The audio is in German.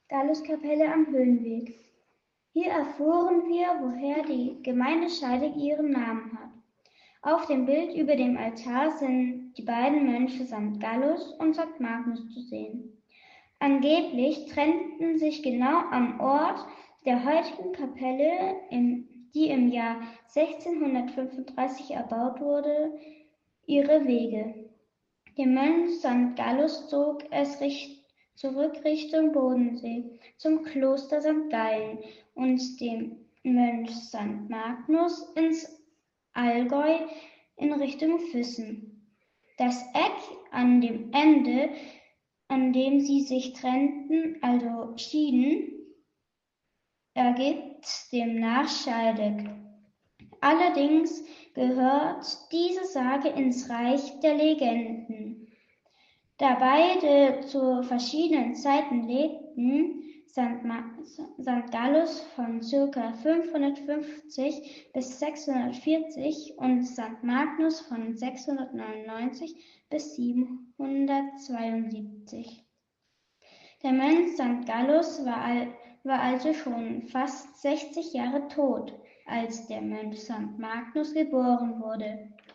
Galluskapelle am Höhenweg. Hier erfuhren wir, woher die Gemeinde Scheidegg ihren Namen hat. Auf dem Bild über dem Altar sind die beiden Mönche St. Gallus und St. Magnus zu sehen. Angeblich trennten sich genau am Ort der heutigen Kapelle, die im Jahr 1635 erbaut wurde, ihre Wege. Der Mönch St. Gallus zog es zurück Richtung Bodensee zum Kloster St. Gallen und dem Mönch St. Magnus ins Allgäu in Richtung Füssen. Das Eck an dem Ende, an dem sie sich trennten, also schieden, ergibt demnach Scheidegg. Allerdings gehört diese Sage ins Reich der Legenden. Da beide zu verschiedenen Zeiten lebten, St. Gallus von ca. 550 bis 640 und St. Magnus von 699 bis 772. Der Mönch St. Gallus war also schon fast 60 Jahre tot, als der Mönch St. Magnus geboren wurde.